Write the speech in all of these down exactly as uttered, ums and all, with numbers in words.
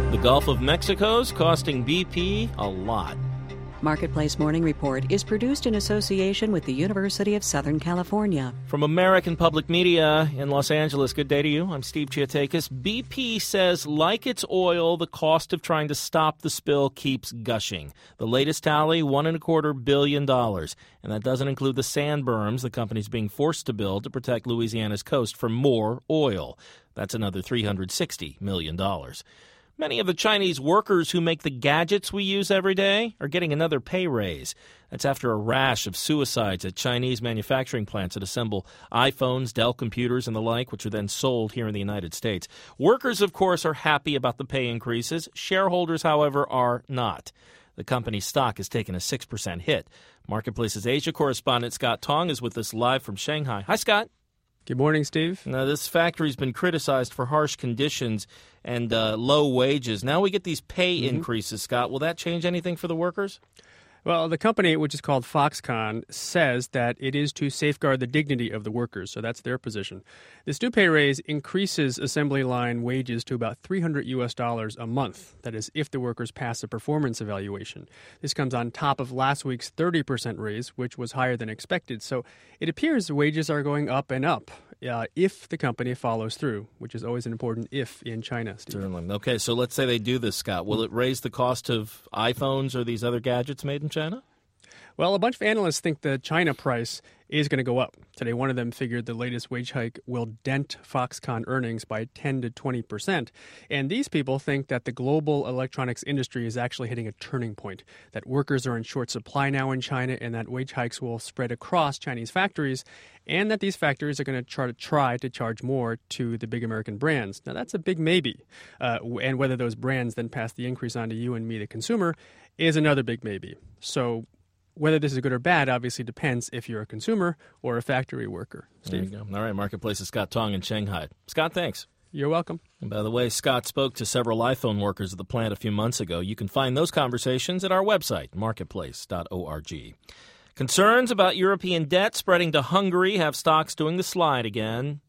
The Gulf of Mexico's costing B P a lot. Marketplace Morning Report is produced in association with the University of Southern California. From American Public Media in Los Angeles, good day to you. I'm Steve Chiatakis. B P says, like its oil, the cost of trying to stop the spill keeps gushing. The latest tally, one and a quarter billion dollars. And that doesn't include the sand berms the company's being forced to build to protect Louisiana's coast from more oil. That's another three hundred sixty million dollars. Many of the Chinese workers who make the gadgets we use every day are getting another pay raise. That's after a rash of suicides at Chinese manufacturing plants that assemble iPhones, Dell computers, and the like, which are then sold here in the United States. Workers, of course, are happy about the pay increases. Shareholders, however, are not. The company's stock has taken a six percent hit. Marketplace's Asia correspondent Scott Tong is with us live from Shanghai. Hi, Scott. Good morning, Steve. Now, this factory's been criticized for harsh conditions and uh, low wages. Now we get these pay mm-hmm. increases, Scott. Will that change anything for the workers? Well, the company, which is called Foxconn, says that it is to safeguard the dignity of the workers, so that's their position. This new pay raise increases assembly line wages to about three hundred U S dollars a month. That is, if the workers pass a performance evaluation. This comes on top of last week's thirty percent raise, which was higher than expected. So it appears wages are going up and up uh, if the company follows through, which is always an important if in China, Steve. Certainly. Okay, so let's say they do this, Scott. Will it raise the cost of iPhones or these other gadgets made in China? Well, a bunch of analysts think the China price is going to go up. Today, one of them figured the latest wage hike will dent Foxconn earnings by ten to twenty percent. And these people think that the global electronics industry is actually hitting a turning point, that workers are in short supply now in China, and that wage hikes will spread across Chinese factories, and that these factories are going to try to try to charge more to the big American brands. Now, that's a big maybe. Uh, and whether those brands then pass the increase on to you and me, the consumer, is another big maybe. So whether this is good or bad obviously depends if you're a consumer or a factory worker. Steve? There you go. All right, Marketplace's Scott Tong in Shanghai. Scott, thanks. You're welcome. And by the way, Scott spoke to several iPhone workers at the plant a few months ago. You can find those conversations at our website, marketplace dot org. Concerns about European debt spreading to Hungary have stocks doing the slide again.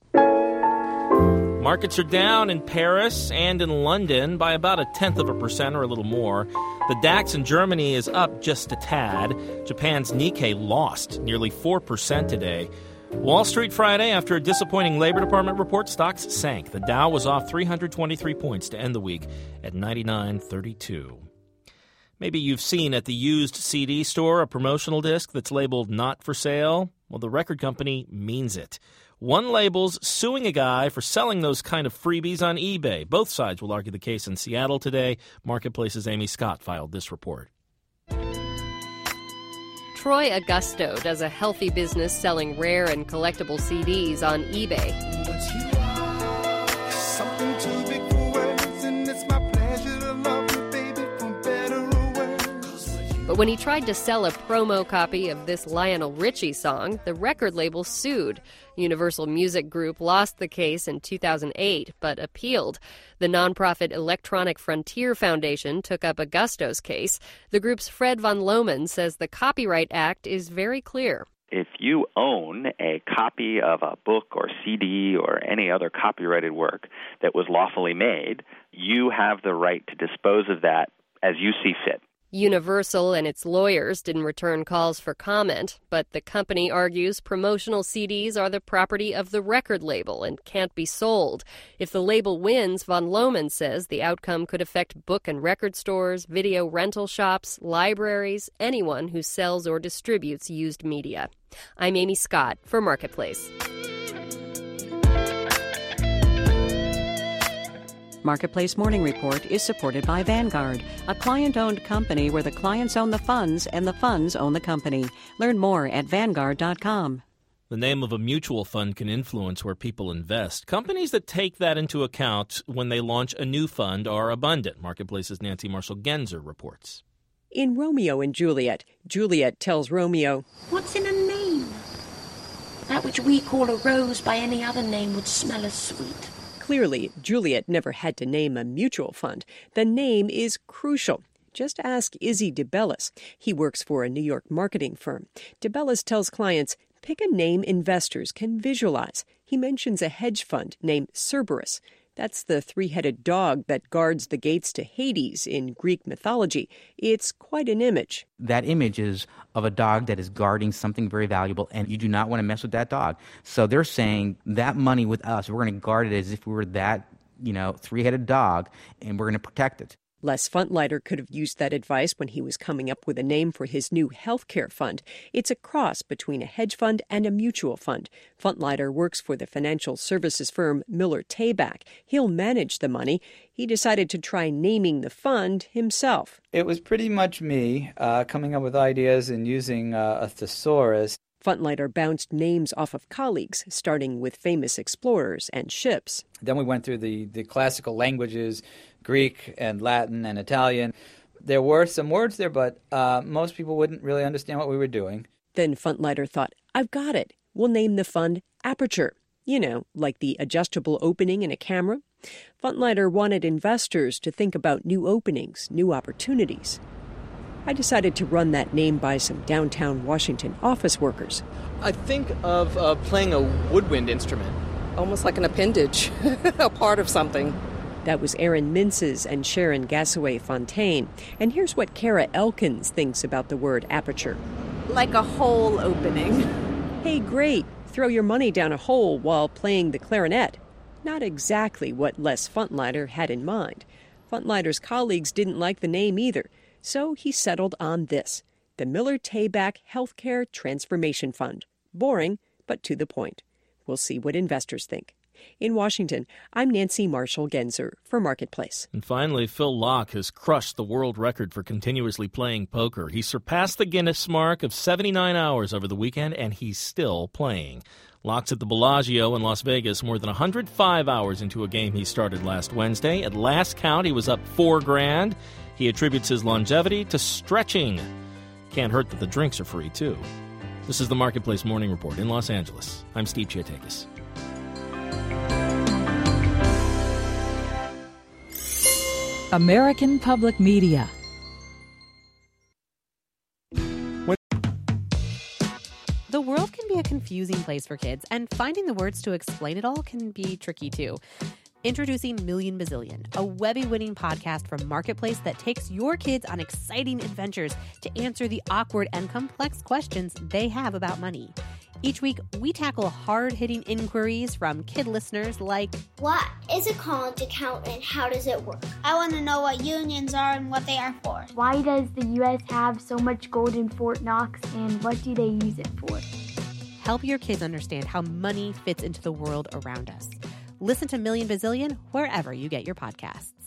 Markets are down in Paris and in London by about a tenth of a percent or a little more. The DAX in Germany is up just a tad. Japan's Nikkei lost nearly four percent today. Wall Street Friday, after a disappointing Labor Department report, stocks sank. The Dow was off three hundred twenty-three points to end the week at ninety-nine thirty-two. Maybe you've seen at the used C D store a promotional disc that's labeled not for sale. Well, the record company means it. One label's suing a guy for selling those kind of freebies on eBay. Both sides will argue the case in Seattle today. Marketplace's Amy Scott filed this report. Troy Augusto does a healthy business selling rare and collectible C Ds on eBay. But when he tried to sell a promo copy of this Lionel Richie song, the record label sued. Universal Music Group lost the case in two thousand eight, but appealed. The nonprofit Electronic Frontier Foundation took up Augusto's case. The group's Fred von Lohman says the Copyright Act is very clear. If you own a copy of a book or C D or any other copyrighted work that was lawfully made, you have the right to dispose of that as you see fit. Universal and its lawyers didn't return calls for comment, but the company argues promotional C Ds are the property of the record label and can't be sold. If the label wins, von Lohman says the outcome could affect book and record stores, video rental shops, libraries, anyone who sells or distributes used media. I'm Amy Scott for Marketplace. Marketplace Morning Report is supported by Vanguard, a client-owned company where the clients own the funds and the funds own the company. Learn more at vanguard dot com. The name of a mutual fund can influence where people invest. Companies that take that into account when they launch a new fund are abundant. Marketplace's Nancy Marshall-Genzer reports. In Romeo and Juliet, Juliet tells Romeo, "What's in a name? That which we call a rose by any other name would smell as sweet." Clearly, Juliet never had to name a mutual fund. The name is crucial. Just ask Izzy DeBellis. He works for a New York marketing firm. DeBellis tells clients, pick a name investors can visualize. He mentions a hedge fund named Cerberus. That's the three-headed dog that guards the gates to Hades in Greek mythology. It's quite an image. That image is of a dog that is guarding something very valuable, and you do not want to mess with that dog. So they're saying that money with us, we're going to guard it as if we were that, you know, three-headed dog, and we're going to protect it. Les Funtleiter could have used that advice when he was coming up with a name for his new healthcare fund. It's a cross between a hedge fund and a mutual fund. Funtleiter works for the financial services firm Miller Tabak. He'll manage the money. He decided to try naming the fund himself. It was pretty much me uh, coming up with ideas and using uh, a thesaurus. Funtleiter bounced names off of colleagues, starting with famous explorers and ships. Then we went through the, the classical languages, Greek and Latin and Italian. There were some words there, but uh, most people wouldn't really understand what we were doing. Then Funtleiter thought, I've got it. We'll name the fund Aperture. You know, like the adjustable opening in a camera. Funtleiter wanted investors to think about new openings, new opportunities. I decided to run that name by some downtown Washington office workers. I think of uh, playing a woodwind instrument. Almost like an appendage, a part of something. That was Aaron Minces and Sharon Gassaway Fontaine. And here's what Kara Elkins thinks about the word aperture. Like a hole opening. Hey, great. Throw your money down a hole while playing the clarinet. Not exactly what Les Funtleiter had in mind. Funtleiter's colleagues didn't like the name either. So he settled on this, the Miller Tabak Healthcare Transformation Fund. Boring, but to the point. We'll see what investors think. In Washington, I'm Nancy Marshall-Genzer for Marketplace. And finally, Phil Locke has crushed the world record for continuously playing poker. He surpassed the Guinness mark of seventy-nine hours over the weekend, and he's still playing. Locke's at the Bellagio in Las Vegas more than one hundred five hours into a game he started last Wednesday. At last count, he was up four grand. He attributes his longevity to stretching. Can't hurt that the drinks are free, too. This is the Marketplace Morning Report in Los Angeles. I'm Steve Chiatakis. American Public Media. The world can be a confusing place for kids, and finding the words to explain it all can be tricky, too. Introducing Million Bazillion, a Webby-winning podcast from Marketplace that takes your kids on exciting adventures to answer the awkward and complex questions they have about money. Each week, we tackle hard-hitting inquiries from kid listeners like, what is a college account and how does it work? I want to know what unions are and what they are for. Why does the U S have so much gold in Fort Knox and what do they use it for? Help your kids understand how money fits into the world around us. Listen to Million Bazillion wherever you get your podcasts.